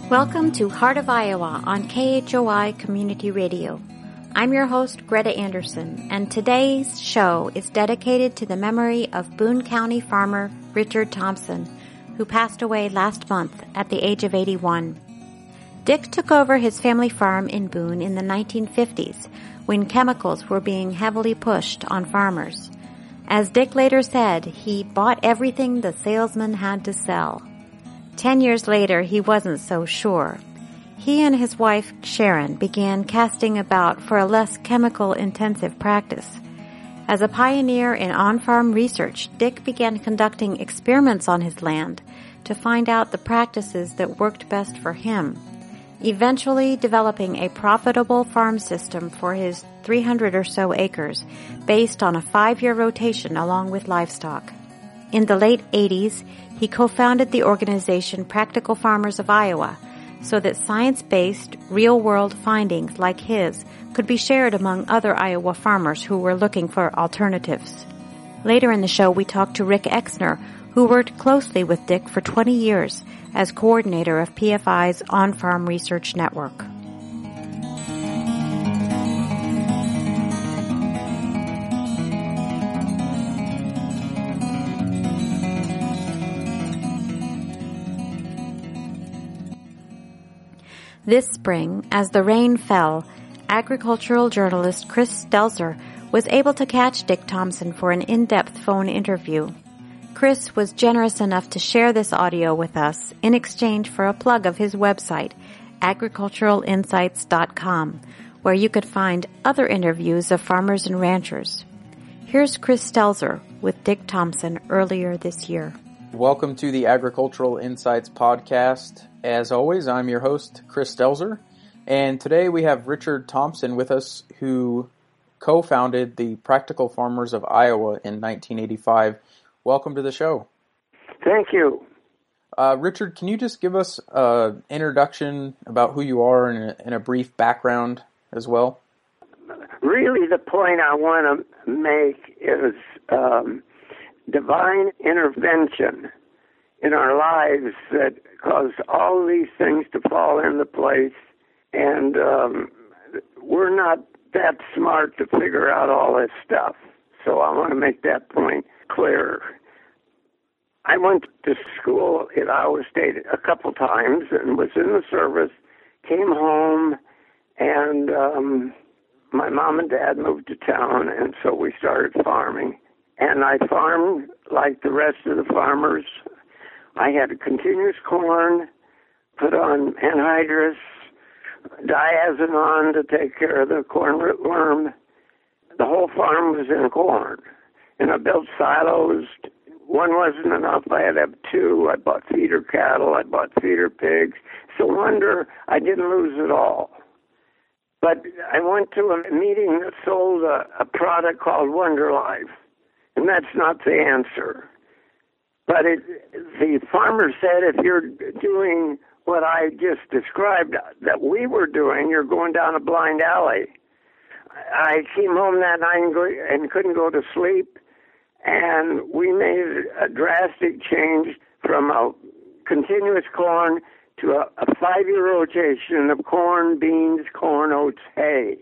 Welcome to Heart of Iowa on KHOI Community Radio. I'm your host, Greta Anderson, and today's show is dedicated to the memory of Boone County farmer Richard Thompson, who passed away last month at the age of 81. Dick took over his family farm in Boone in the 1950s when chemicals were being heavily pushed on farmers. As Dick later said, he bought everything the salesman had to sell. 10 years later, he wasn't so sure. He and his wife, Sharon, began casting about for a less chemical-intensive practice. As a pioneer in on-farm research, Dick began conducting experiments on his land to find out the practices that worked best for him, eventually developing a profitable farm system for his 300 or so acres based on a 5-year rotation along with livestock. In the late 80s, he co-founded the organization Practical Farmers of Iowa so that science-based, real-world findings like his could be shared among other Iowa farmers who were looking for alternatives. Later in the show, we talked to Rick Exner, who worked closely with Dick for 20 years as coordinator of PFI's On-Farm Research Network. This spring, as the rain fell, agricultural journalist Chris Stelzer was able to catch Dick Thompson for an in-depth phone interview. Chris was generous enough to share this audio with us in exchange for a plug of his website, agriculturalinsights.com, where you could find other interviews of farmers and ranchers. Here's Chris Stelzer with Dick Thompson earlier this year. Welcome to the Agricultural Insights podcast. As always, I'm your host, Chris Stelzer, and today we have Richard Thompson with us, who co-founded the Practical Farmers of Iowa in 1985. Welcome to the show. Thank you. Richard, can you just give us an introduction about who you are and a brief background as well? Really, the point I want to make is divine intervention in our lives that caused all these things to fall into place, and we're not that smart to figure out all this stuff. So I want to make that point clear. I went to school at Iowa State a couple times and was in the service, came home, and my mom and dad moved to town, and so we started farming. And I farmed like the rest of the farmers. I had continuous corn, put on anhydrous, diazinon to take care of the corn rootworm. The whole farm was in corn. And I built silos. One wasn't enough. I had to have two. I bought feeder cattle. I bought feeder pigs. It's a wonder I didn't lose it all. But I went to a meeting that sold a product called Wonder Life. And that's not the answer. But the farmer said, if you're doing what I just described that we were doing, you're going down a blind alley. I came home that night and couldn't go to sleep, and we made a drastic change from a continuous corn to a 5-year rotation of corn, beans, corn, oats, hay.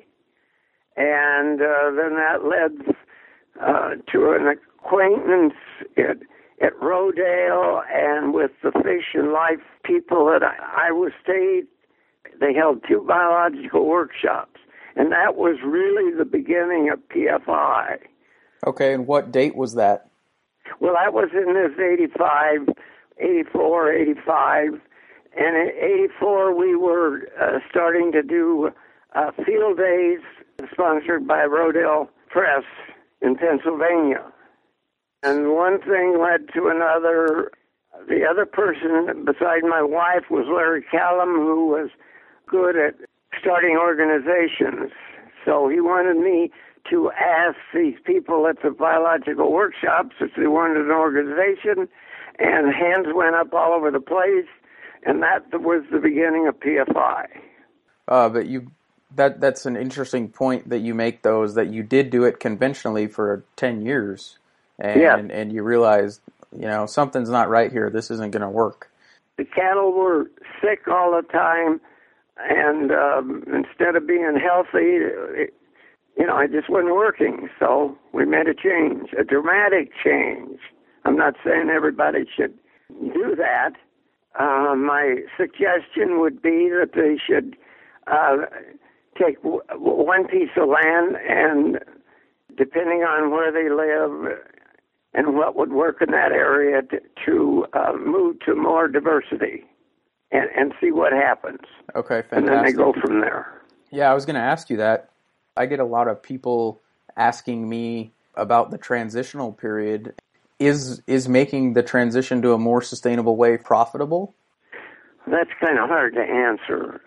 And then that led to an acquaintance at Rodale and with the Fish and Life people at Iowa State. They held 2 biological workshops, and that was really the beginning of PFI. Okay, and what date was that? Well, that was in this 85, 84, 85, and in 84 we were starting to do field days sponsored by Rodale Press in Pennsylvania. And one thing led to another. The other person beside my wife was Larry Callum, who was good at starting organizations. So he wanted me to ask these people at the biological workshops if they wanted an organization, and hands went up all over the place, and that was the beginning of PFI. But that's an interesting point that you make, though, is that you did do it conventionally for 10 years. And you realized, something's not right here. This isn't going to work. the cattle were sick all the time, and instead of being healthy, it just wasn't working. So we made a change, a dramatic change. I'm not saying everybody should do that. My suggestion would be that they should take one piece of land, and depending on where they live and what would work in that area, to move to more diversity and see what happens. Okay, fantastic. And then they go from there. Yeah, I was going to ask you that. I get a lot of people asking me about the transitional period. Is making the transition to a more sustainable way profitable? That's kind of hard to answer.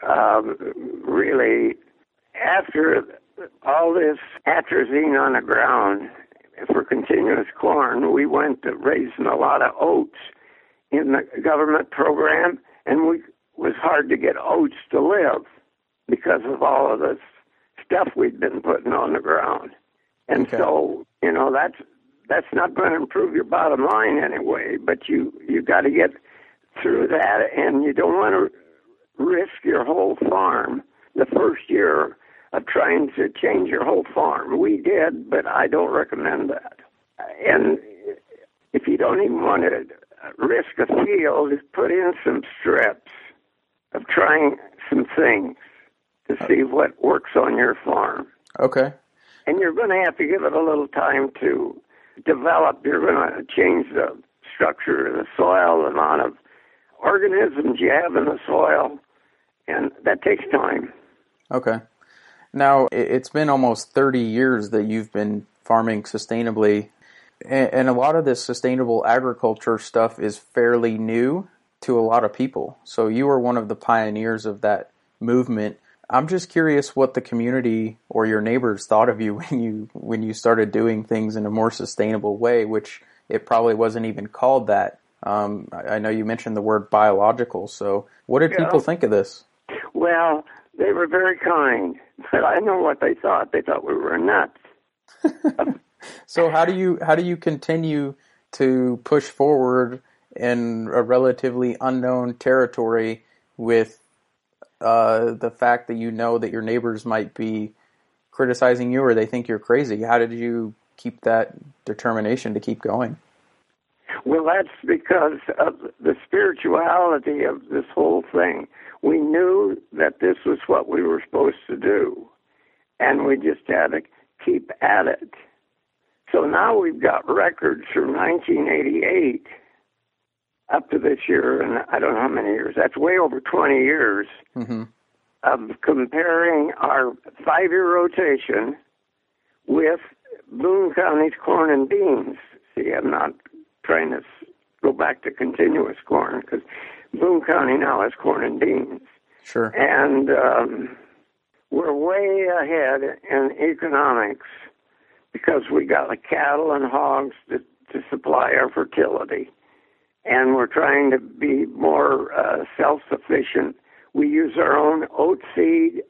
Really, after all this atrazine on the ground for continuous corn, we went to raising a lot of oats in the government program, and it was hard to get oats to live because of all of this stuff we'd been putting on the ground. And so, that's not going to improve your bottom line anyway, but you got to get through that, and you don't want to risk your whole farm the first year of trying to change your whole farm. We did, but I don't recommend that. And if you don't even want to risk a field, just put in some strips of trying some things to see what works on your farm. Okay. And you're going to have to give it a little time to develop. You're going to change the structure of the soil, the amount of organisms you have in the soil, and that takes time. Okay. Now, it's been almost 30 years that you've been farming sustainably, and a lot of this sustainable agriculture stuff is fairly new to a lot of people. So you were one of the pioneers of that movement. I'm just curious what the community or your neighbors thought of you when you started doing things in a more sustainable way, which it probably wasn't even called that. I know you mentioned the word biological, so what did people think of this? Well, they were very kind, but I know what they thought. They thought we were nuts. So how do you continue to push forward in a relatively unknown territory with the fact that you know that your neighbors might be criticizing you or they think you're crazy? How did you keep that determination to keep going? Well, that's because of the spirituality of this whole thing. We knew that this was what we were supposed to do, and we just had to keep at it. So now we've got records from 1988 up to this year, and I don't know how many years. That's way over 20 years of comparing our 5-year rotation with Boone County's corn and beans. See, I'm not trying to go back to continuous corn because Boone County now has corn and beans. Sure. And we're way ahead in economics because we got the cattle and hogs to supply our fertility. And we're trying to be more self-sufficient. We use our own oats seed.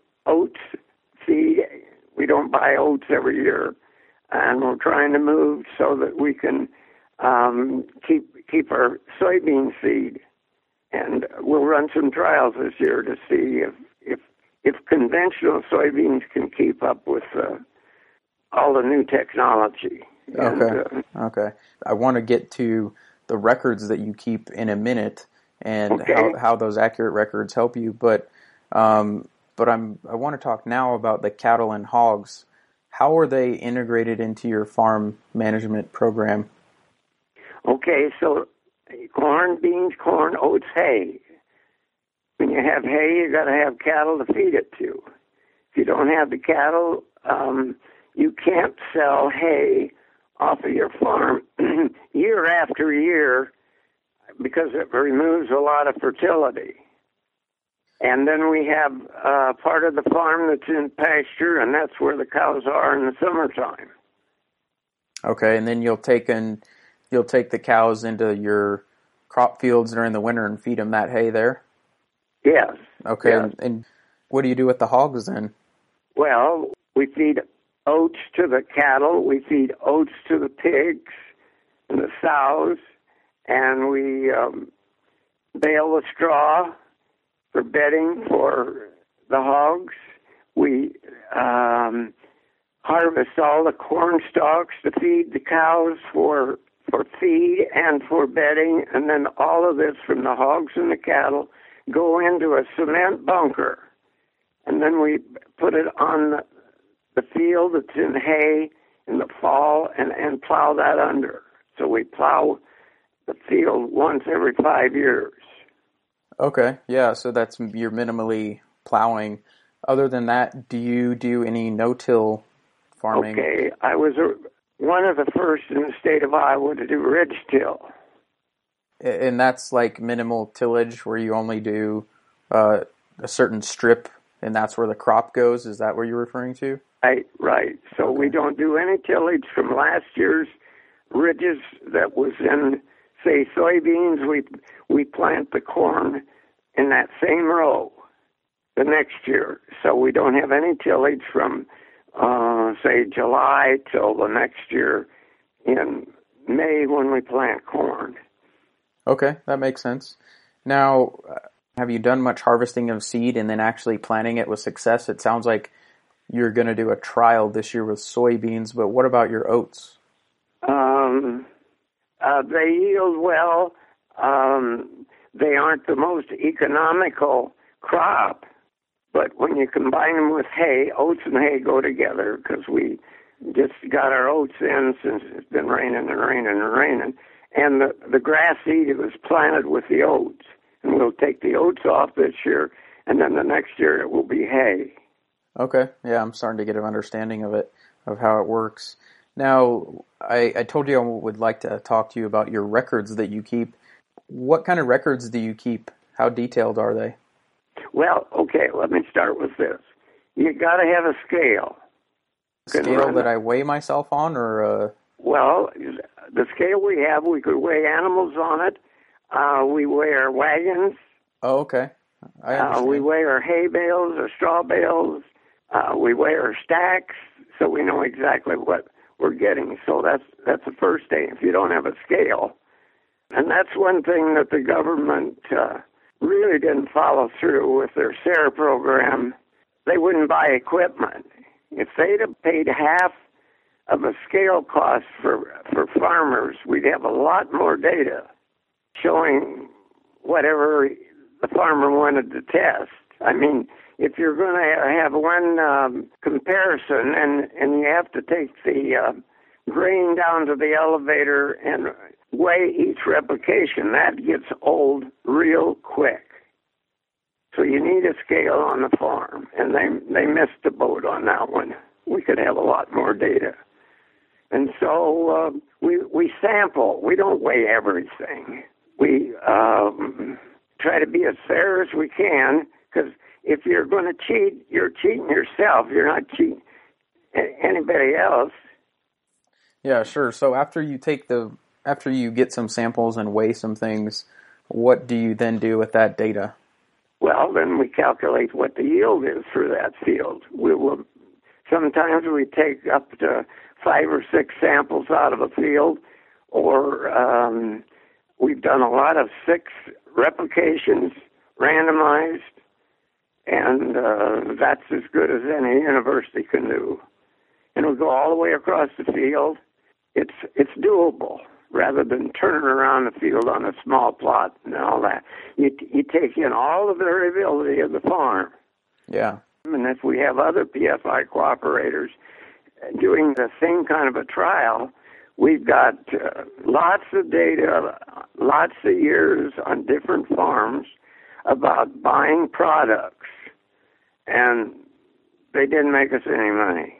We don't buy oats every year. And we're trying to move so that we can keep our soybean seed. And we'll run some trials this year to see if conventional soybeans can keep up with all the new technology. Okay. I want to get to the records that you keep in a minute and how those accurate records help you, but I want to talk now about the cattle and hogs. How are they integrated into your farm management program? Okay, so corn, beans, corn, oats, hay. When you have hay, you got to have cattle to feed it to. If you don't have the cattle, you can't sell hay off of your farm year after year because it removes a lot of fertility. And then we have part of the farm that's in pasture, and that's where the cows are in the summertime. Okay, and then you'll take the cows into your crop fields during the winter and feed them that hay there? Yes. Okay, yes. And what do you do with the hogs then? Well, we feed oats to the cattle, we feed oats to the pigs and the sows, and we bale the straw for bedding for the hogs. We harvest all the corn stalks to feed the cows for feed and for bedding, and then all of this from the hogs and the cattle go into a cement bunker, and then we put it on the field that's in hay in the fall and plow that under. So we plow the field once every 5 years. Okay, yeah, so that's you're minimally plowing. Other than that, do you do any no-till farming? Okay, I was one of the first in the state of Iowa to do ridge till. And that's like minimal tillage where you only do a certain strip and that's where the crop goes? Is that what you're referring to? Right. So Okay. we don't do any tillage from last year's ridges that was in, say, soybeans. We plant the corn in that same row the next year. So we don't have any tillage from, say, July till the next year in May when we plant corn. Okay, that makes sense. Now, have you done much harvesting of seed and then actually planting it with success? It sounds like you're going to do a trial this year with soybeans, but what about your oats? They yield well. They aren't the most economical crop, but when you combine them with hay, oats and hay go together because we just got our oats in since it's been raining and raining and raining. And the grass seed was planted with the oats. And we'll take the oats off this year, and then the next year it will be hay. Okay, yeah, I'm starting to get an understanding of it, of how it works. Now, I told you I would like to talk to you about your records that you keep. What kind of records do you keep? How detailed are they? Well, okay, let me start with this. You got to have a scale. Scale that I weigh myself on, or Well, the scale we have, we could weigh animals on it. We weigh our wagons. Oh, okay. I understand. We weigh our hay bales or straw bales. We weigh our stacks, so we know exactly what we're getting. So that's the first thing. If you don't have a scale, and that's one thing that the government really didn't follow through with their SARE program. They wouldn't buy equipment. If they'd have paid half of a scale cost for farmers, we'd have a lot more data showing whatever the farmer wanted to test. I mean, if you're going to have one comparison and you have to take the grain down to the elevator and weigh each replication, that gets old real quick. So you need a scale on the farm, and they missed the boat on that one. We could have a lot more data. And so we sample. We don't weigh everything. We try to be as fair as we can, because if you're going to cheat, you're cheating yourself. You're not cheating anybody else. Yeah, sure. So after you get some samples and weigh some things, what do you then do with that data? Well, then we calculate what the yield is for that field. Sometimes we take up to 5 or 6 samples out of a field, or we've done a lot of 6 replications, randomized, and that's as good as any university can do. And we go all the way across the field. It's doable, rather than turning around the field on a small plot and all that. You take in all the variability of the farm. Yeah. And if we have other PFI cooperators doing the same kind of a trial, we've got lots of data, lots of years on different farms about buying products, and they didn't make us any money.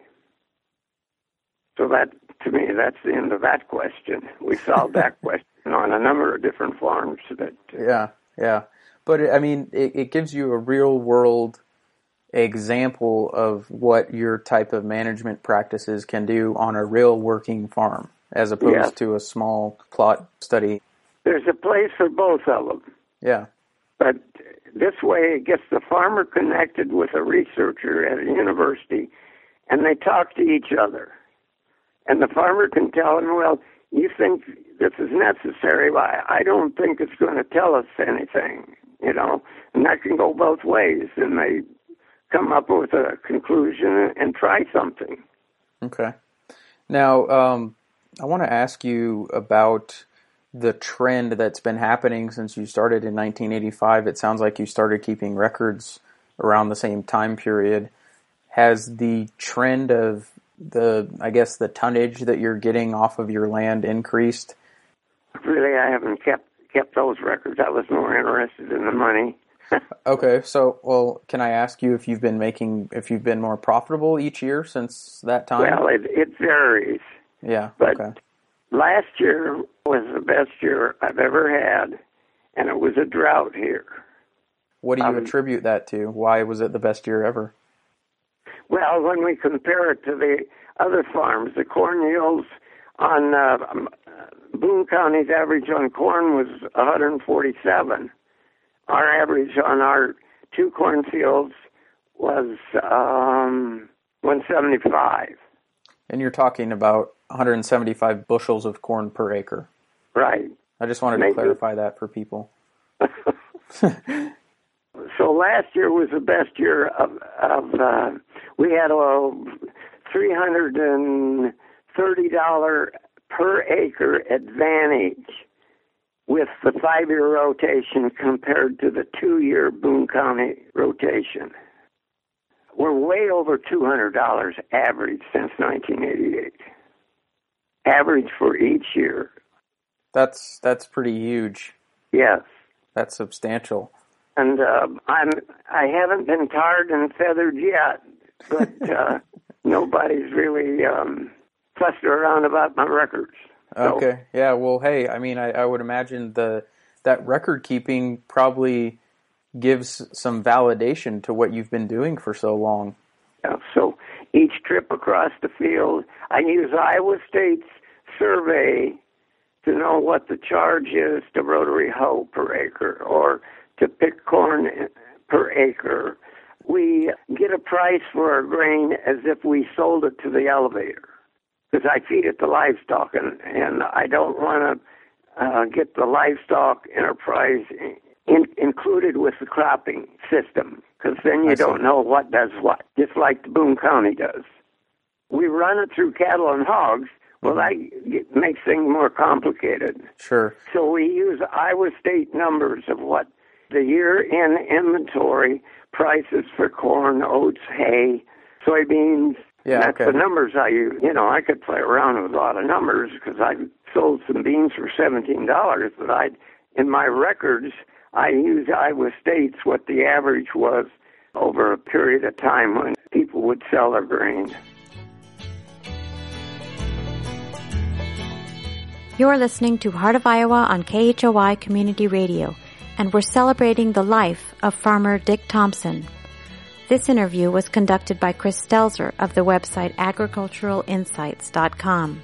So that, to me, that's the end of that question. We solved that question on a number of different farms. Yeah. But, I mean, it gives you a real-world example of what your type of management practices can do on a real working farm, as opposed to a small plot study. There's a place for both of them. Yeah. But this way it gets the farmer connected with a researcher at a university, and they talk to each other. And the farmer can tell him, well, you think this is necessary. I don't think it's going to tell us anything, you know, and that can go both ways. And they come up with a conclusion and try something. Okay. Now, I want to ask you about the trend that's been happening since you started in 1985. It sounds like you started keeping records around the same time period. Has the trend of the tonnage that you're getting off of your land increased? Really, I haven't kept those records. I was more interested in the money. Okay, so, well, can I ask you if you've been more profitable each year since that time? Well, it varies. Yeah, but okay. Last year was the best year I've ever had, and it was a drought here. What do you attribute that to? Why was it the best year ever? Well, when we compare it to the other farms, the corn yields on Boone County's average on corn was 147. Our average on our 2 cornfields was 175. And you're talking about 175 bushels of corn per acre. Right. I just wanted to clarify that for people. So last year was the best year of we had a $330 per acre advantage with the 5-year rotation compared to the 2-year Boone County rotation. We're way over $200 average since 1988. Average for each year. That's pretty huge. Yes. That's substantial. And I haven't been tarred and feathered yet, but nobody's really fussed around about my records. So. Okay. Yeah. Well, hey, I mean, I would imagine that record keeping probably gives some validation to what you've been doing for so long. Yeah, so each trip across the field, I use Iowa State's survey to know what the charge is to rotary hoe per acre or to pick corn per acre. We get a price for our grain as if we sold it to the elevator, because I feed it to livestock, and I don't want to get the livestock enterprise included with the cropping system, because then you don't know what does what, just like the Boone County does. We run it through cattle and hogs. Well, that makes things more complicated. Sure. So we use Iowa State numbers of what the year-end inventory prices for corn, oats, hay, soybeans. Yeah, that's the numbers I use. You know, I could play around with a lot of numbers because I sold some beans for $17, but in my records, I use Iowa State's what the average was over a period of time when people would sell their grain. You're listening to Heart of Iowa on KHOI Community Radio, and we're celebrating the life of farmer Dick Thompson. This interview was conducted by Chris Stelzer of the website agriculturalinsights.com.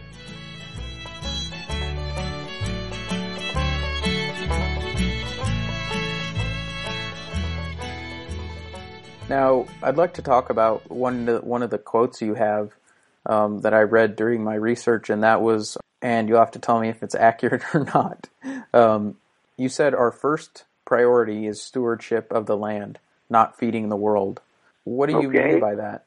Now, I'd like to talk about one of the quotes you have that I read during my research, and that was, and you'll have to tell me if it's accurate or not. You said our first priority is stewardship of the land, not feeding the world. What do you mean by that?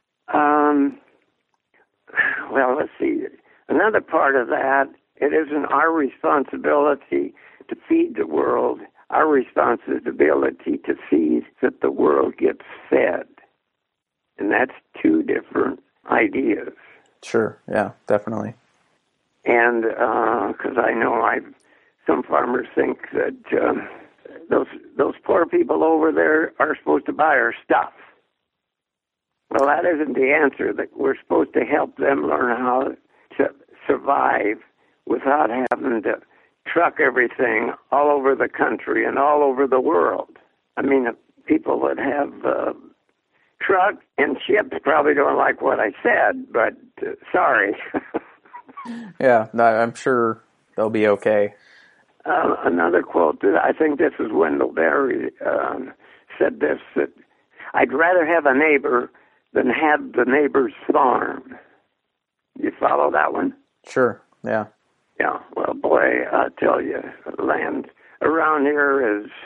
Well, let's see. Another part of that, it isn't our responsibility to feed the world. Our responsibility to see that the world gets fed. And that's 2 different ideas. Sure, yeah, definitely. And because I know some farmers think that those poor people over there are supposed to buy our stuff. Well, that isn't the answer. That we're supposed to help them learn how to survive without having to truck everything all over the country and all over the world. I mean, people that have trucks and ships probably don't like what I said, but sorry. Yeah, I'm sure they'll be okay. Another quote, I think this is Wendell Berry, said this, that I'd rather have a neighbor than have the neighbor's farm. You follow that one? Sure, yeah. Yeah, well, boy, I tell you, land around here is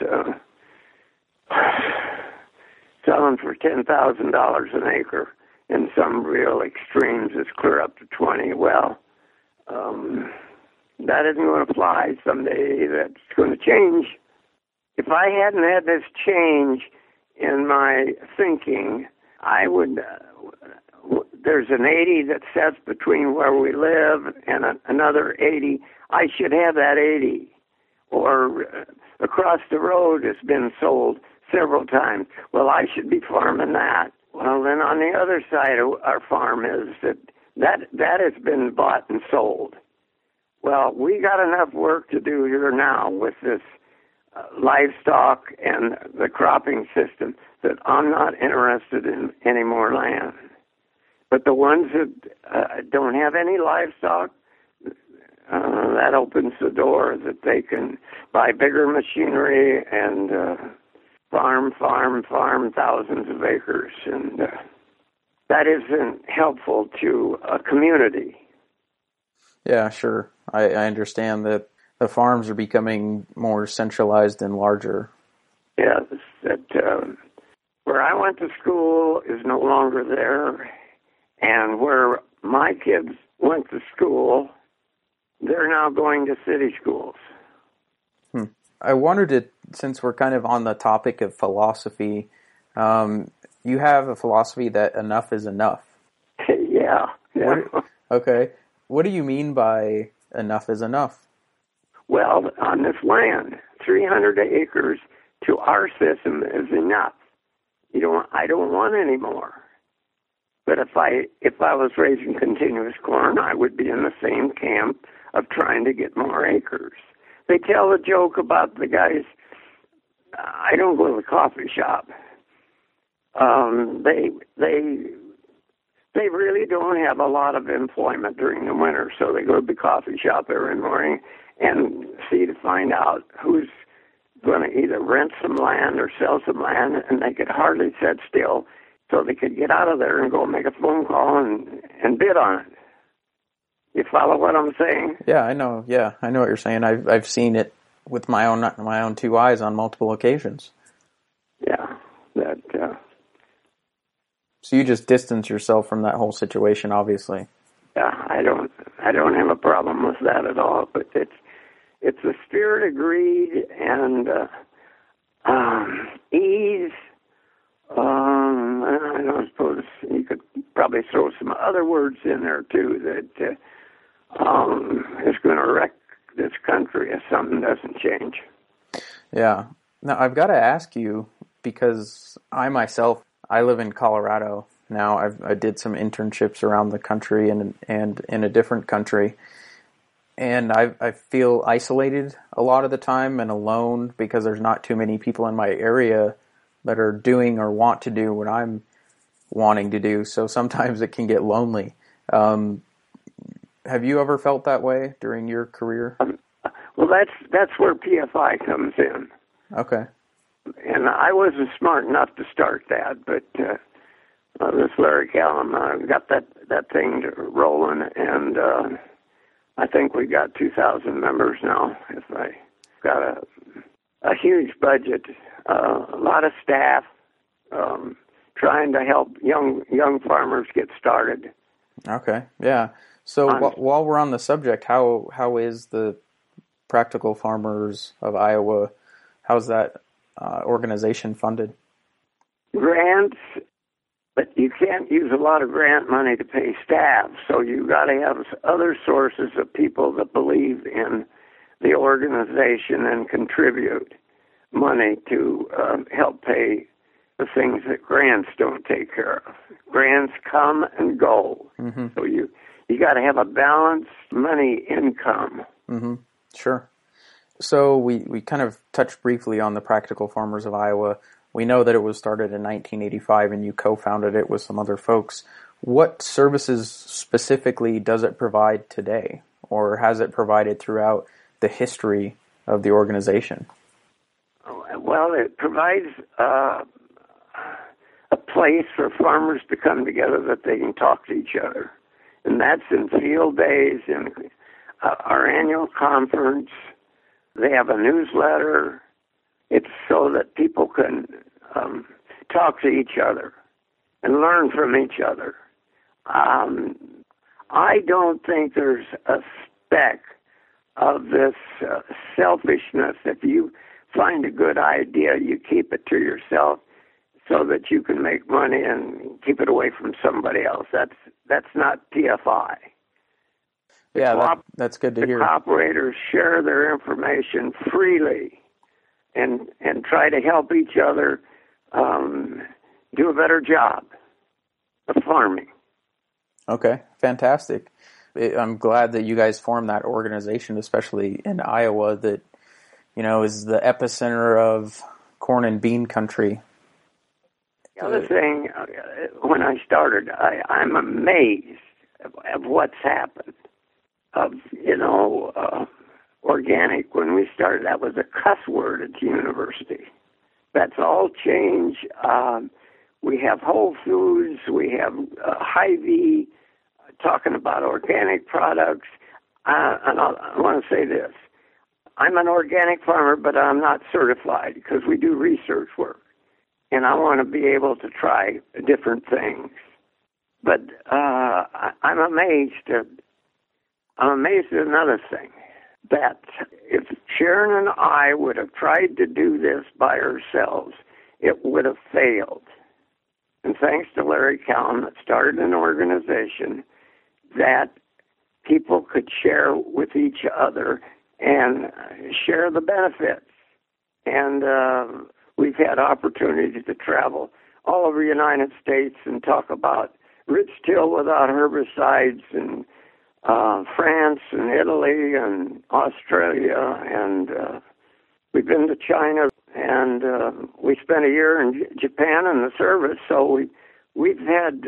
selling for $10,000 an acre. In some real extremes, it's clear up to 20. Well, that isn't going to fly. Someday that's going to change. If I hadn't had this change in my thinking, I would... there's an 80 that sets between where we live and another 80. I should have that 80. Or across the road has been sold several times. Well, I should be farming that. Well, then on the other side of our farm is that has been bought and sold. Well, we got enough work to do here now with this livestock and the cropping system that I'm not interested in any more land. But the ones that don't have any livestock, that opens the door that they can buy bigger machinery and farm thousands of acres. And that isn't helpful to a community. Yeah, sure. I understand that the farms are becoming more centralized and larger. Yes, that where I went to school is no longer there. And where my kids went to school, they're now going to city schools. I wondered, since we're kind of on the topic of philosophy, you have a philosophy that enough is enough. Yeah. Okay. What do you mean by enough is enough? Well, on this land, 300 acres to our system is enough. I don't want any more. But if I was raising continuous corn, I would be in the same camp of trying to get more acres. They tell a joke about the guys. I don't go to the coffee shop. They really don't have a lot of employment during the winter, so they go to the coffee shop every morning and see to find out who's going to either rent some land or sell some land, and they could hardly sit still. So they could get out of there and go make a phone call and bid on it. You follow what I'm saying? Yeah, I know. Yeah, I know what you're saying. I've seen it with my own two eyes on multiple occasions. Yeah, that. So you just distance yourself from that whole situation, obviously. Yeah, I don't have a problem with that at all. But it's a spirit of greed and ease. I don't suppose you could probably throw some other words in there too that is going to wreck this country if something doesn't change. Yeah. Now I've got to ask you, because I live in Colorado now. I did some internships around the country and in a different country, and I feel isolated a lot of the time and alone because there's not too many people in my area that are doing or want to do what I'm wanting to do. So sometimes it can get lonely. Have you ever felt that way during your career? Well, that's where PFI comes in. Okay. And I wasn't smart enough to start that, but this Larry Callum got that thing rolling, and I think we got 2,000 members now. If I got a huge budget. A lot of staff trying to help young farmers get started. Okay, yeah. So while we're on the subject, how is the Practical Farmers of Iowa? How's that organization funded? Grants, but you can't use a lot of grant money to pay staff, so you got to have other sources of people that believe in the organization and contribute money to help pay the things that grants don't take care of. Grants come and go. Mm-hmm. So you got to have a balanced money income. Mm-hmm. Sure. So we kind of touched briefly on the Practical Farmers of Iowa. We know that it was started in 1985 and you co-founded it with some other folks. What services specifically does it provide today, or has it provided throughout the history of the organization? Well, it provides a place for farmers to come together that they can talk to each other. And that's in field days and our annual conference. They have a newsletter. It's so that people can talk to each other and learn from each other. I don't think there's a speck of this selfishness. If you find a good idea, you keep it to yourself so that you can make money and keep it away from somebody else. That's not TFI. Yeah, that's good to hear. The cooperators share their information freely and try to help each other do a better job of farming. Okay, fantastic. I'm glad that you guys formed that organization, especially in Iowa, that, you know, is the epicenter of corn and bean country. The other thing, when I started, I'm amazed of what's happened. Organic, when we started, that was a cuss word at the university. That's all changed. We have Whole Foods, we have Hy-Vee talking about organic products. And I want to say this. I'm an organic farmer, but I'm not certified because we do research work. And I want to be able to try different things. But I'm amazed at another thing, that if Sharon and I would have tried to do this by ourselves, it would have failed. And thanks to Larry Cowan, that started an organization that people could share with each other and share the benefits. And we've had opportunities to travel all over the United States and talk about rich till without herbicides, and France and Italy and Australia, and we've been to China, and we spent a year in Japan in the service, so we've had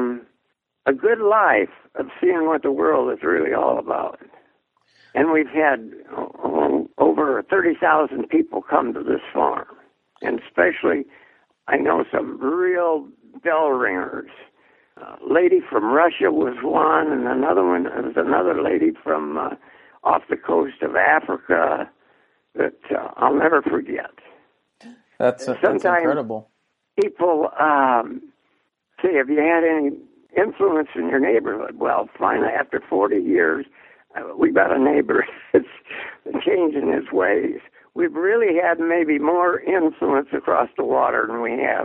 a good life of seeing what the world is really all about. And we've had over 30,000 people come to this farm, and especially I know some real bell ringers. A lady from Russia was one, and another one was another lady from off the coast of Africa that I'll never forget. That's incredible. People say, have you had any influence in your neighborhood? Well, finally, after 40 years, we got a neighbor that's changing his ways. We've really had maybe more influence across the water than we have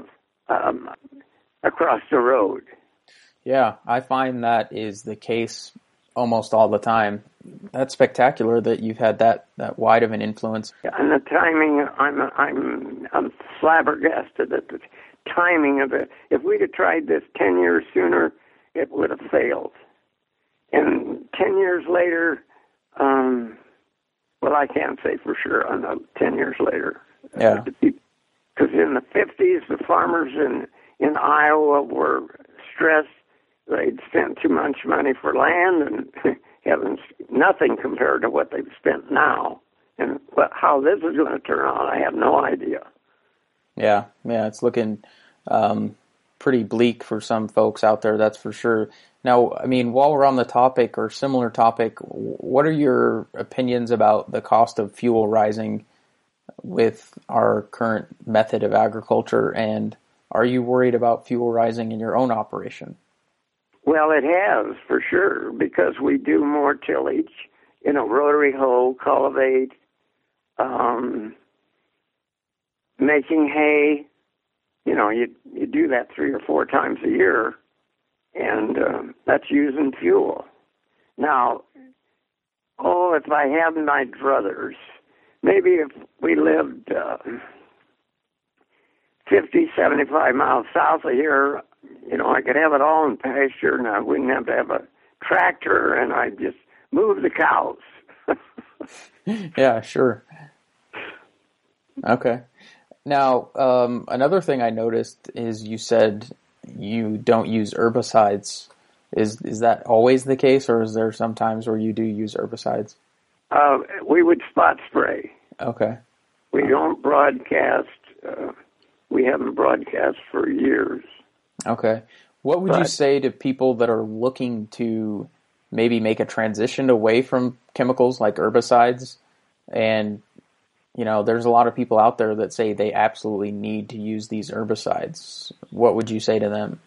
across the road. Yeah, I find that is the case almost all the time. That's spectacular that you've had that wide of an influence. And the timing, I'm flabbergasted at the timing of it. If we'd have tried this 10 years sooner, it would have failed. And 10 years later, well, I can't say for sure on the 10 years later. Yeah. Because in the 50s, the farmers in Iowa were stressed. They'd spent too much money for land and having nothing compared to what they've spent now. And how this is going to turn out, I have no idea. Yeah, it's looking pretty bleak for some folks out there, that's for sure. Now, I mean, while we're on the topic or similar topic, what are your opinions about the cost of fuel rising with our current method of agriculture, and are you worried about fuel rising in your own operation? Well, it has, for sure, because we do more tillage, rotary hoe, cultivate, making hay. You do that 3 or 4 times a year, and that's using fuel. Now, if I had my druthers, maybe if we lived 50, 75 miles south of here, I could have it all in pasture, and I wouldn't have to have a tractor, and I'd just move the cows. Yeah, sure. Okay. Now, another thing I noticed is you said you don't use herbicides. Is that always the case, or is there some times where you do use herbicides? We would spot spray. Okay. We don't broadcast. We haven't broadcast for years. Okay. What would you say to people that are looking to maybe make a transition away from chemicals like herbicides. And, there's a lot of people out there that say they absolutely need to use these herbicides. What would you say to them?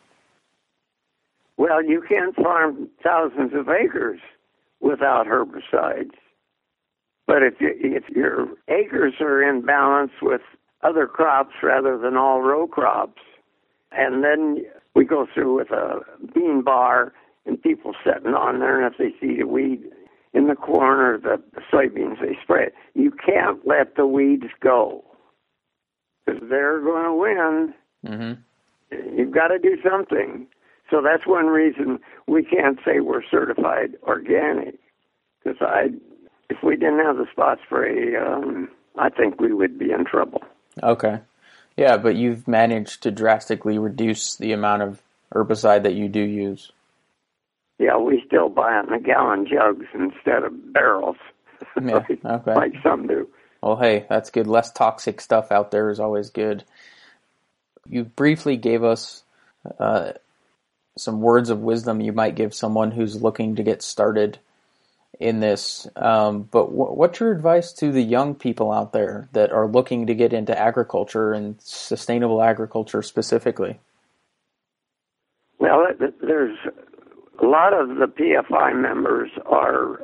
Well, you can't farm thousands of acres without herbicides. But if your acres are in balance with other crops rather than all row crops, and then we go through with a bean bar and people sitting on there, and if they see the weed in the corn or the soybeans, they spray it. You can't let the weeds go because they're going to win. Mm-hmm. You've got to do something. So that's one reason we can't say we're certified organic. Because if we didn't have the spot spray, I think we would be in trouble. Okay. Yeah, but you've managed to drastically reduce the amount of herbicide that you do use. Yeah, we still buy it in the gallon jugs instead of barrels. Yeah, okay. Like some do. Well, hey, that's good. Less toxic stuff out there is always good. You briefly gave us some words of wisdom you might give someone who's looking to get started in this. But what's your advice to the young people out there that are looking to get into agriculture and sustainable agriculture specifically? Well, there's a lot of the PFI members are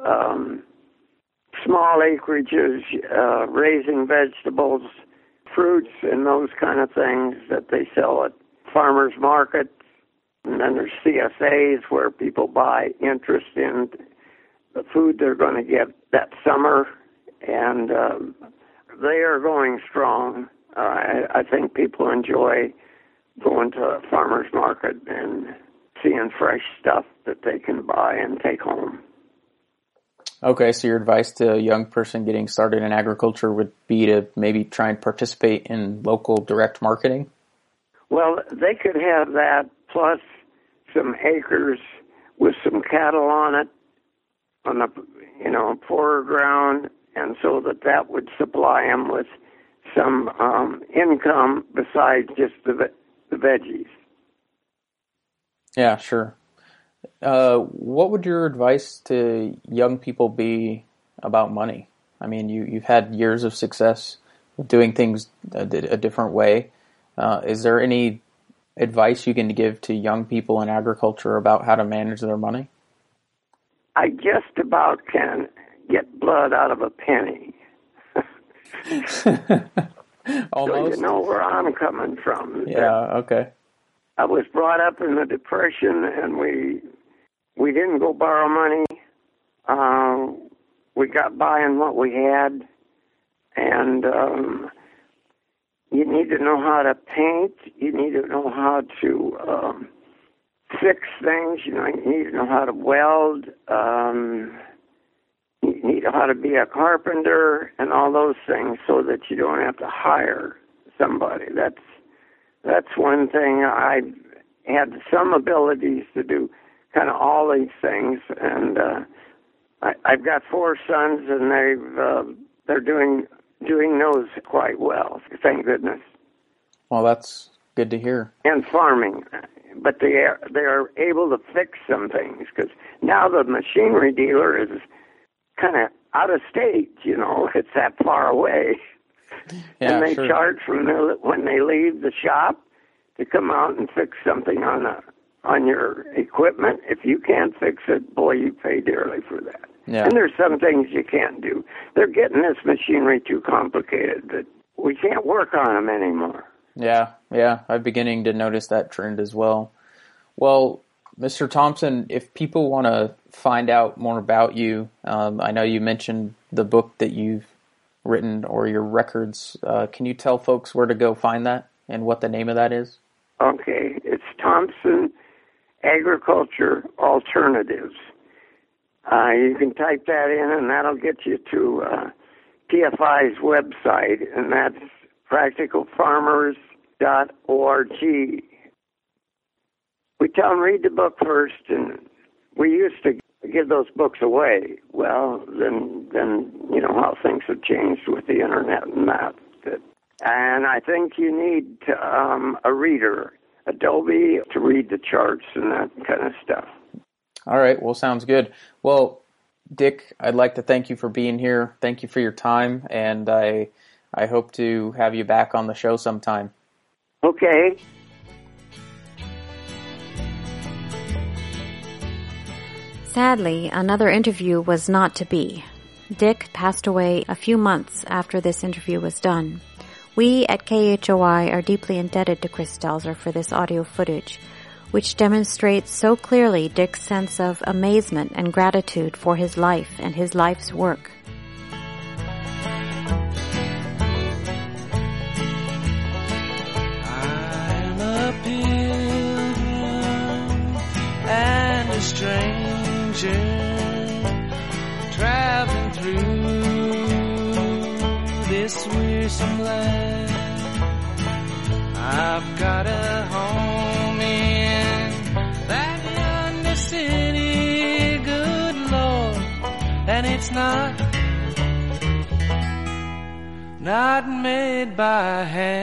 small acreages, raising vegetables, fruits, and those kind of things that they sell at farmers markets. And then there's CSAs where people buy interest in the food they're going to get that summer, and they are going strong. I think people enjoy going to a farmer's market and seeing fresh stuff that they can buy and take home. Okay, so your advice to a young person getting started in agriculture would be to maybe try and participate in local direct marketing? Well, they could have that plus some acres with some cattle on it, on the poorer ground, and so that would supply them with some income besides just the veggies. Yeah, sure. What would your advice to young people be about money? I mean, you've had years of success doing things a different way. Is there any advice you can give to young people in agriculture about how to manage their money? I just about can get blood out of a penny. Almost. So you know where I'm coming from. Yeah, okay. I was brought up in the Depression, and we didn't go borrow money. We got by on what we had, and you need to know how to paint. You need to know how to fix things. You need to know how to weld. You need to know how to be a carpenter and all those things so that you don't have to hire somebody. That's one thing. I had some abilities to do kind of all these things, and I've got 4 sons, and they're doing those quite well. Thank goodness. Well, that's good to hear. And farming, but they are able to fix some things because now the machinery dealer is kind of out of state. It's that far away. Yeah, and they sure. charge when they leave the shop to come out and fix something on your equipment. If you can't fix it, boy, you pay dearly for that. Yeah. And there's some things you can't do. They're getting this machinery too complicated that we can't work on them anymore. Yeah, I'm beginning to notice that trend as well. Well, Mr. Thompson, if people want to find out more about you, I know you mentioned the book that you've written or your records. Can you tell folks where to go find that and what the name of that is? Okay, it's Thompson Agriculture Alternatives. You can type that in, and that'll get you to PFI's website, and that's practicalfarmers.org. We tell them read the book first, and we used to give those books away. Well, then you know how things have changed with the internet and that. And I think you need a reader, Adobe, to read the charts and that kind of stuff. All right. Well, sounds good. Well, Dick, I'd like to thank you for being here. Thank you for your time, and I hope to have you back on the show sometime. Okay. Sadly, another interview was not to be. Dick passed away a few months after this interview was done. We at KHOI are deeply indebted to Chris Stelzer for this audio footage, which demonstrates so clearly Dick's sense of amazement and gratitude for his life and his life's work. I'm a pilgrim and a stranger, traveling through this wearisome land. I've got a home in that yonder city, good Lord, and it's not made by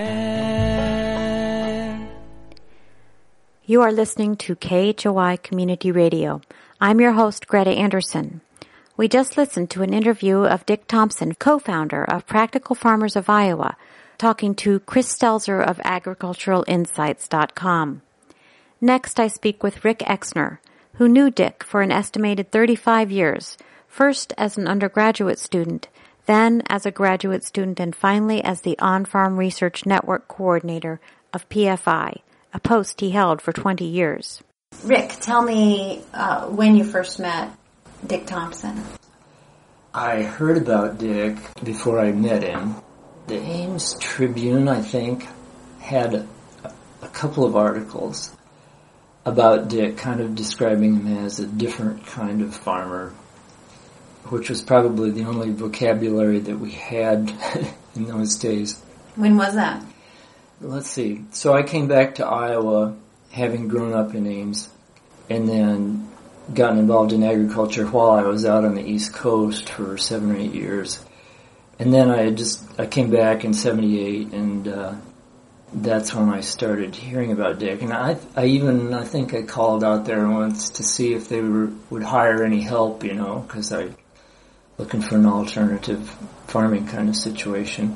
hand. You are listening to KHOI Community Radio. I'm your host, Greta Anderson. We just listened to an interview of Dick Thompson, co-founder of Practical Farmers of Iowa, talking to Chris Stelzer of AgriculturalInsights.com. Next, I speak with Rick Exner, who knew Dick for an estimated 35 years, first as an undergraduate student, then as a graduate student, and finally as the On-Farm Research Network coordinator of PFI, a post he held for 20 years. Rick, tell me when you first met Dick Thompson. I heard about Dick before I met him. The Ames Tribune, I think, had a couple of articles about Dick, kind of describing him as a different kind of farmer, which was probably the only vocabulary that we had in those days. When was that? Let's see. So I came back to Iowa, having grown up in Ames, and then gotten involved in agriculture while I was out on the East Coast for 7 or 8 years. And then I came back in 78, and that's when I started hearing about Dick. And I think I called out there once to see if they would hire any help, because I looking for an alternative farming kind of situation.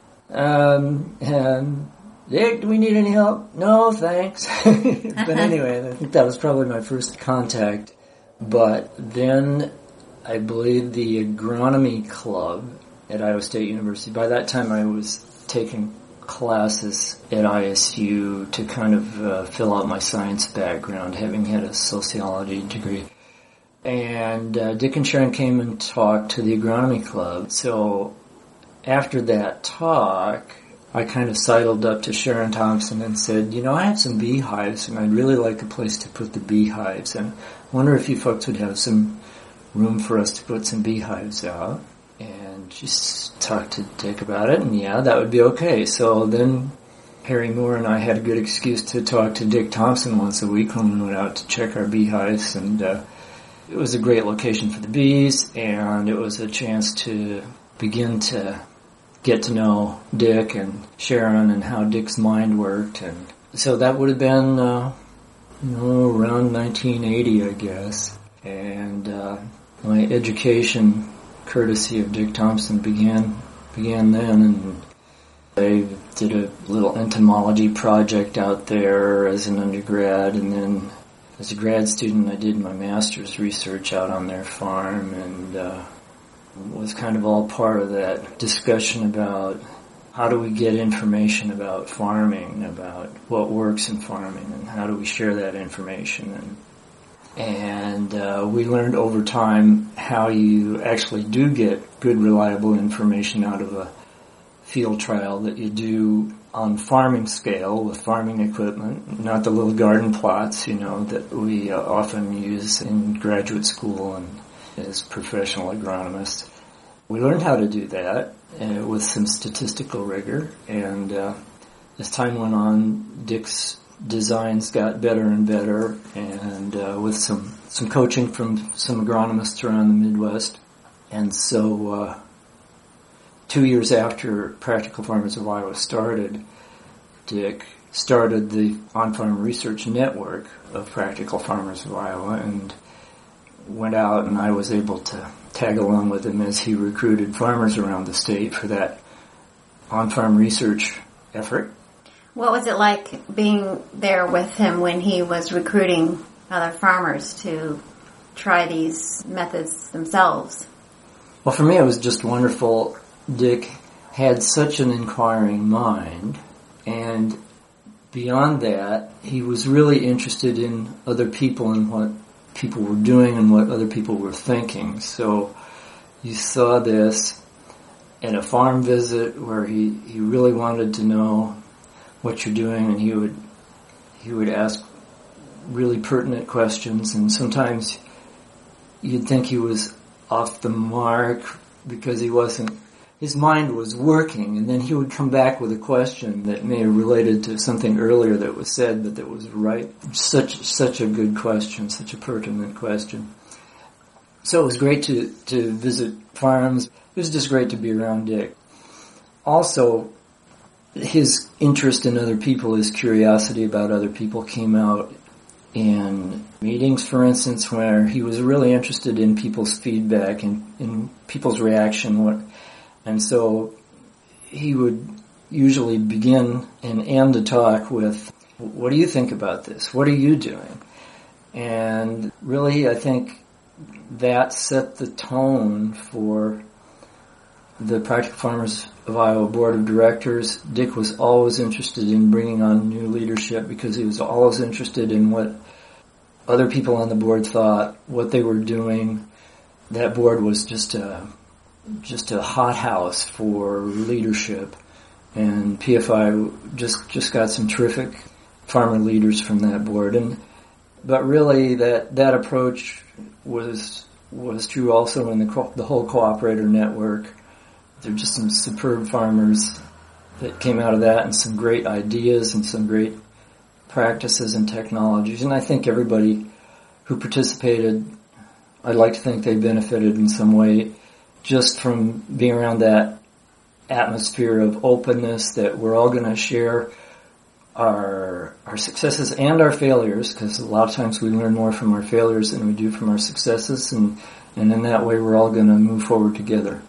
And Dick, do we need any help? No, thanks. But anyway, I think that was probably my first contact. But then I believe the agronomy club at Iowa State University, by that time I was taking classes at ISU to kind of fill out my science background, having had a sociology degree. And Dick and Sharon came and talked to the agronomy club. So after that talk, I kind of sidled up to Sharon Thompson and said, I have some beehives, and I'd really like a place to put the beehives. And I wonder if you folks would have some room for us to put some beehives out. And she talked to Dick about it, and yeah, that would be okay. So then Harry Moore and I had a good excuse to talk to Dick Thompson once a week when we went out to check our beehives, and it was a great location for the bees, and it was a chance to begin to get to know Dick and Sharon and how Dick's mind worked. And so that would have been, around 1980, I guess. And my education, courtesy of Dick Thompson, began then, and I did a little entomology project out there as an undergrad, and then as a grad student I did my master's research out on their farm, and was kind of all part of that discussion about how do we get information about farming, about what works in farming, and how do we share that information. And we learned over time how you actually do get good, reliable information out of a field trial that you do on farming scale with farming equipment, not the little garden plots, that we often use in graduate school and as professional agronomists. We learned how to do that with some statistical rigor, and as time went on, Dick's designs got better and better, and with some coaching from some agronomists around the Midwest. And so 2 years after Practical Farmers of Iowa started, Dick started the On-Farm Research Network of Practical Farmers of Iowa, and went out, and I was able to tag along with him as he recruited farmers around the state for that on-farm research effort. What was it like being there with him when he was recruiting other farmers to try these methods themselves? Well, for me, it was just wonderful. Dick had such an inquiring mind, and beyond that, he was really interested in other people and what people were doing and what other people were thinking. So you saw this at a farm visit where he really wanted to know what you're doing, and he would ask really pertinent questions, and sometimes you'd think he was off the mark because his mind was working, and then he would come back with a question that may have related to something earlier that was said, but that was right. Such a good question, such a pertinent question. So it was great to visit farms. It was just great to be around Dick. Also, his interest in other people, his curiosity about other people came out in meetings, for instance, where he was really interested in people's feedback and in people's reaction. And so he would usually begin and end a talk with, "What do you think about this? What are you doing?" And really, I think that set the tone for the Practical Farmers of Iowa Board of Directors. Dick was always interested in bringing on new leadership because he was always interested in what other people on the board thought, what they were doing. That board was just a hothouse for leadership, and PFI just got some terrific farmer leaders from that board. But really, that approach was true also in the whole cooperator network. There are just some superb farmers that came out of that, and some great ideas and some great practices and technologies. And I think everybody who participated, I'd like to think they benefited in some way just from being around that atmosphere of openness, that we're all going to share our successes and our failures, because a lot of times we learn more from our failures than we do from our successes, and in that way we're all going to move forward together.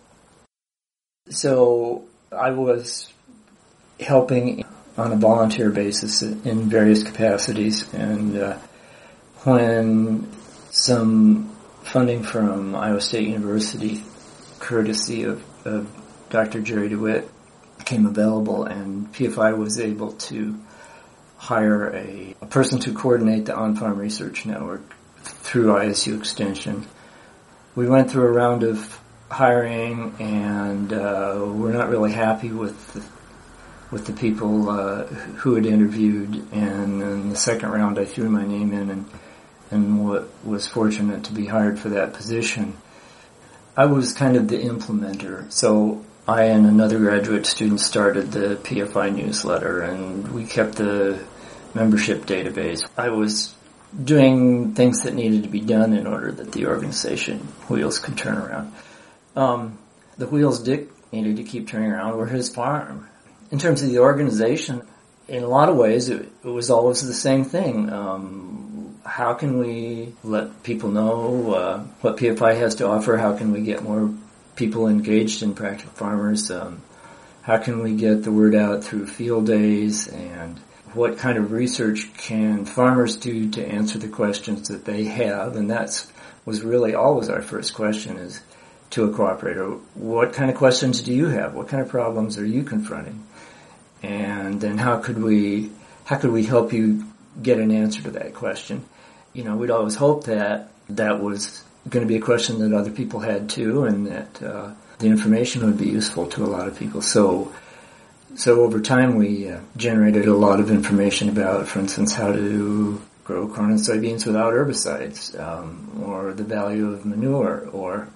So I was helping on a volunteer basis in various capacities, and when some funding from Iowa State University, courtesy of Dr. Jerry DeWitt, became available, and PFI was able to hire a person to coordinate the On-Farm Research Network through ISU Extension. We went through a round of hiring, and we're not really happy with the people who had interviewed, and in the second round I threw my name in and was fortunate to be hired for that position. I was kind of the implementer, so I and another graduate student started the PFI newsletter, and we kept the membership database. I was doing things that needed to be done in order that the organization wheels could turn around. The wheels Dick needed to keep turning around were his farm. In terms of the organization, in a lot of ways, it was always the same thing. How can we let people know what PFI has to offer? How can we get more people engaged in Practical Farmers? How can we get the word out through field days? And what kind of research can farmers do to answer the questions that they have? And that was really always our first question, is to a cooperator, what kind of questions do you have? What kind of problems are you confronting? And then how could we help you get an answer to that question? You know, we'd always hope that was going to be a question that other people had too, and that the information would be useful to a lot of people. So over time we generated a lot of information about, for instance, how to grow corn and soybeans without herbicides, or the value of manure, or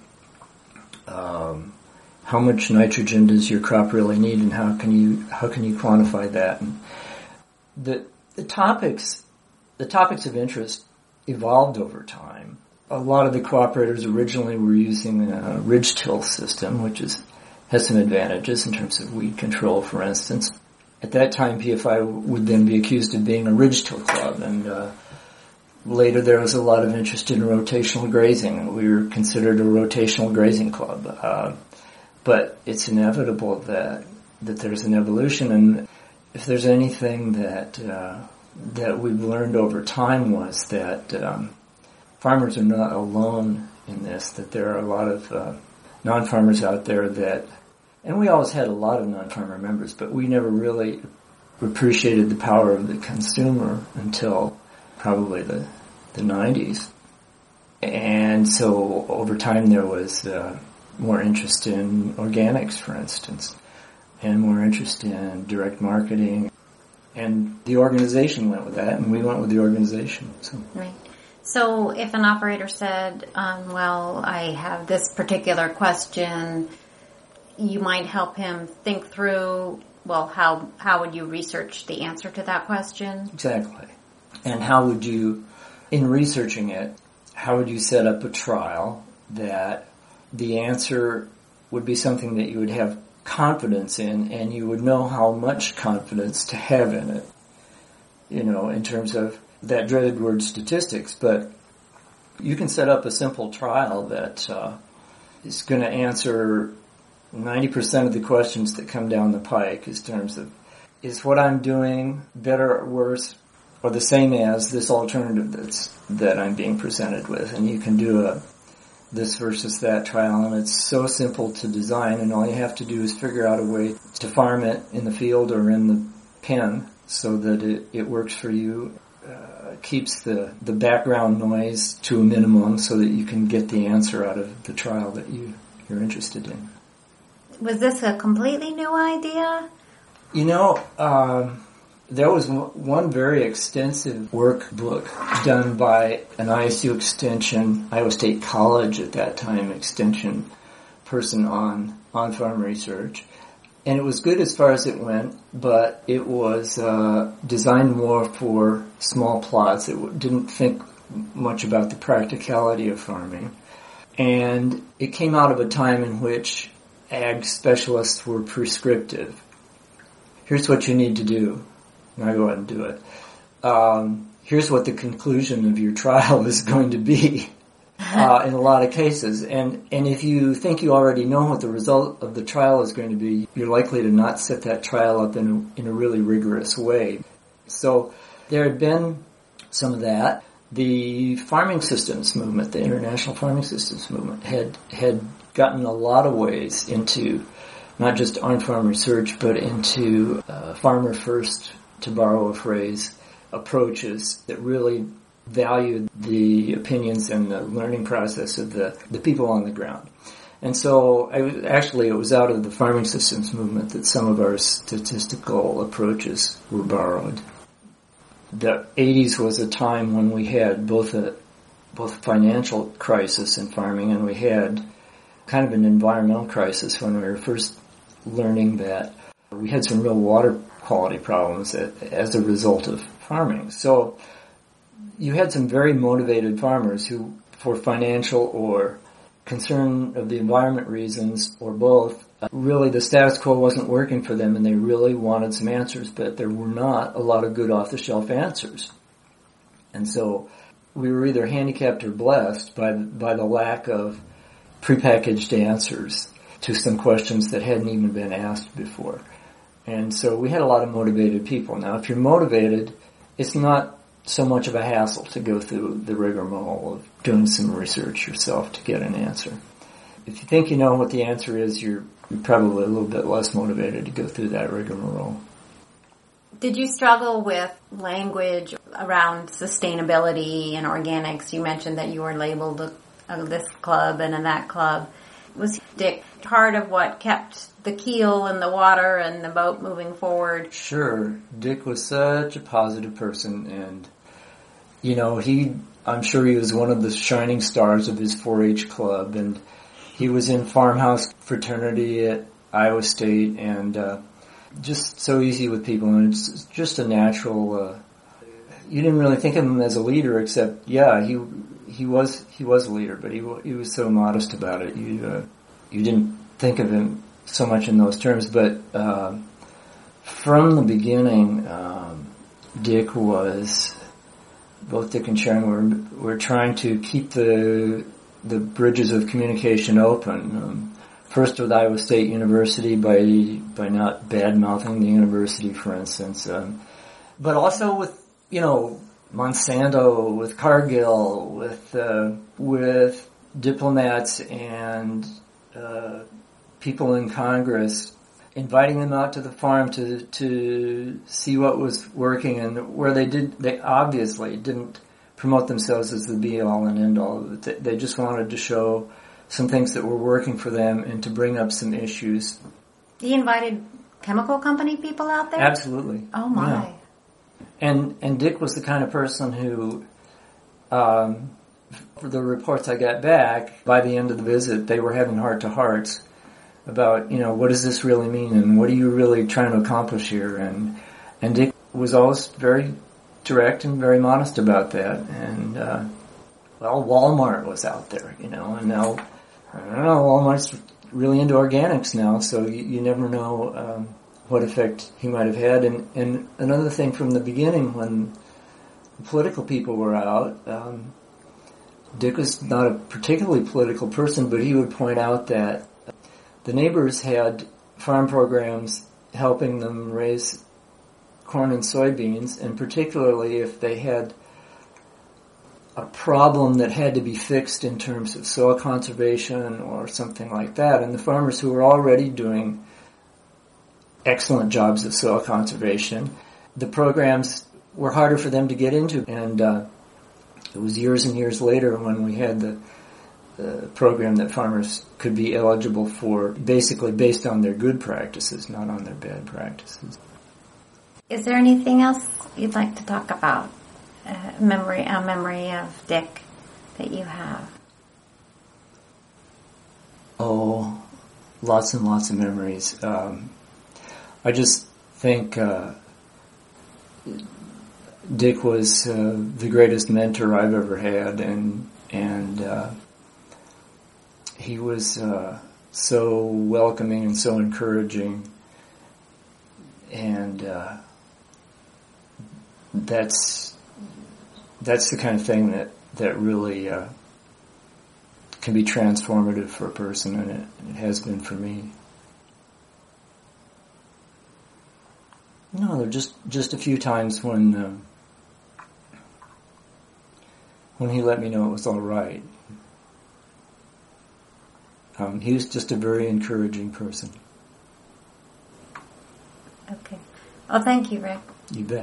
how much nitrogen does your crop really need, and how can you quantify that? And the topics of interest evolved over time. A lot of the cooperators originally were using a ridge till system, which has some advantages in terms of weed control, for instance. At that time, PFI would then be accused of being a ridge till club, and later there was a lot of interest in rotational grazing. We were considered a rotational grazing club. But it's inevitable that there's an evolution, and if there's anything that we've learned over time was that farmers are not alone in this, that there are a lot of non-farmers out there that, and we always had a lot of non-farmer members, but we never really appreciated the power of the consumer until probably the 90s. And so over time there was more interest in organics, for instance, and more interest in direct marketing. And the organization went with that, and we went with the organization. So. Right. So if an operator said, well, I have this particular question, you might help him think through, well, how would you research the answer to that question? Exactly. And how would you, in researching it, how would you set up a trial that the answer would be something that you would have confidence in, and you would know how much confidence to have in it, in terms of that dreaded word statistics. But you can set up a simple trial that is going to answer 90% of the questions that come down the pike in terms of, is what I'm doing better or worse or the same as this alternative that I'm being presented with? And you can do this versus that trial, and it's so simple to design, and all you have to do is figure out a way to farm it in the field or in the pen so that it works for you, keeps the background noise to a minimum so that you can get the answer out of the trial that you're interested in. Was this a completely new idea? There was one very extensive workbook done by an ISU extension, Iowa State College at that time, extension person on farm research. And it was good as far as it went, but it was designed more for small plots. It didn't think much about the practicality of farming. And it came out of a time in which ag specialists were prescriptive. Here's what you need to do. Now go ahead and do it. Here's what the conclusion of your trial is going to be in a lot of cases. And if you think you already know what the result of the trial is going to be, you're likely to not set that trial up in a really rigorous way. So there had been some of that. The farming systems movement, the international farming systems movement, had gotten a lot of ways into not just on-farm research, but into farmer first, to borrow a phrase, approaches that really valued the opinions and the learning process of the people on the ground. And so it was out of the farming systems movement that some of our statistical approaches were borrowed. The 80s was a time when we had both a financial crisis in farming, and we had kind of an environmental crisis when we were first learning that we had some real water quality problems as a result of farming. So you had some very motivated farmers who, for financial or concern of the environment reasons, or both, really the status quo wasn't working for them, and they really wanted some answers, but there were not a lot of good off-the-shelf answers. And so we were either handicapped or blessed by the lack of prepackaged answers to some questions that hadn't even been asked before. And so we had a lot of motivated people. Now, if you're motivated, it's not so much of a hassle to go through the rigmarole of doing some research yourself to get an answer. If you think you know what the answer is, you're probably a little bit less motivated to go through that rigmarole. Did you struggle with language around sustainability and organics? You mentioned that you were labeled this club and in that club. Was Dick part of what kept the keel in the water and the boat moving forward? Sure. Dick was such a positive person, and I'm sure he was one of the shining stars of his 4-H club, and he was in farmhouse fraternity at Iowa State, and just so easy with people, and it's just a natural. You didn't really think of him as a leader, except he was a leader, but he was so modest about it. You didn't think of him so much in those terms, but from the beginning, Dick was both Dick and Sharon were trying to keep the bridges of communication open. First with Iowa State University by not bad-mouthing the university, for instance, but also with, Monsanto, with Cargill, with diplomats and people in Congress, inviting them out to the farm to see what was working, and where they obviously didn't promote themselves as the be-all and end-all. They just wanted to show some things that were working for them and to bring up some issues. You invited chemical company people out there? Absolutely. Oh, my. Yeah. And Dick was the kind of person who, for the reports I got back, by the end of the visit, they were having heart-to-hearts about, what does this really mean, and what are you really trying to accomplish here? And Dick was always very direct and very modest about that. And, Walmart was out there, and now, I don't know, Walmart's really into organics now, so you never know what effect he might have had. And another thing from the beginning, when the political people were out, Dick was not a particularly political person, but he would point out that the neighbors had farm programs helping them raise corn and soybeans, and particularly if they had a problem that had to be fixed in terms of soil conservation or something like that, and the farmers who were already doing excellent jobs of soil conservation, the programs were harder for them to get into. And it was years and years later when we had the program that farmers could be eligible for, basically based on their good practices, not on their bad practices. Is there anything else you'd like to talk about? A memory of Dick that you have? Oh, lots and lots of memories. I just think Dick was the greatest mentor I've ever had, and he was so welcoming and so encouraging, and that's the kind of thing that really can be transformative for a person, and it has been for me. No, there are just a few times when he let me know it was all right. He was just a very encouraging person. Okay. Well, thank you, Rick. You bet.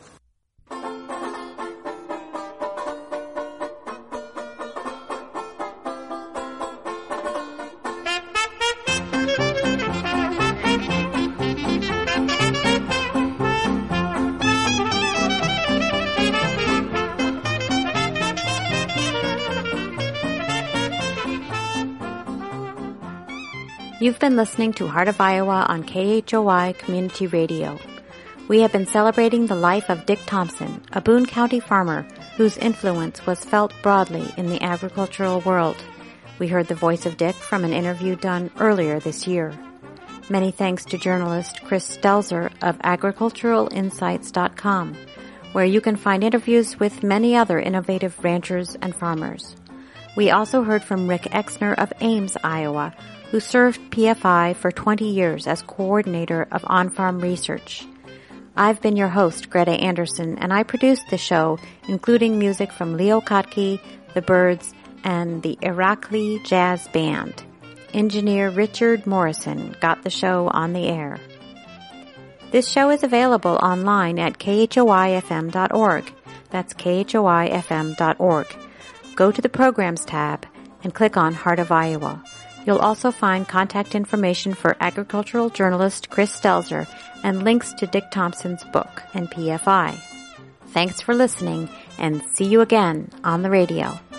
You've been listening to Heart of Iowa on KHOI Community Radio. We have been celebrating the life of Dick Thompson, a Boone County farmer whose influence was felt broadly in the agricultural world. We heard the voice of Dick from an interview done earlier this year. Many thanks to journalist Chris Stelzer of agriculturalinsights.com, where you can find interviews with many other innovative ranchers and farmers. We also heard from Rick Exner of Ames, Iowa, who served PFI for 20 years as coordinator of on-farm research. I've been your host, Greta Anderson, and I produced the show, including music from Leo Kottke, The Byrds, and the Irakli Jazz Band. Engineer Richard Morrison got the show on the air. This show is available online at khoifm.org. That's khoifm.org. Go to the Programs tab and click on Heart of Iowa. You'll also find contact information for agricultural journalist Chris Stelzer and links to Dick Thompson's book and PFI. Thanks for listening, and see you again on the radio.